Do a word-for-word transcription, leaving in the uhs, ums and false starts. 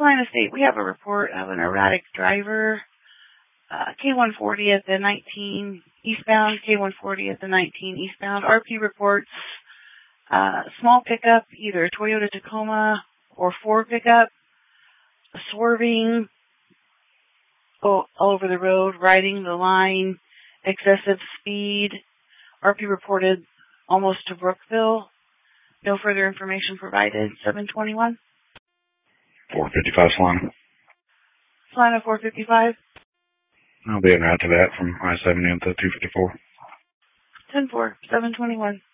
Salina State, we have a report of an erratic driver. Uh, K one forty at the nineteen eastbound, K one forty at the nineteen eastbound. R P reports uh, small pickup, either Toyota Tacoma or Ford pickup, swerving all, all over the road, riding the line, excessive speed. R P reported almost to Brookville. No further information provided. seven twenty-one. four fifty-five Salina. Salina four fifty-five. I'll be en route to that from I seventy to two fifty-four. ten four, seven twenty-one.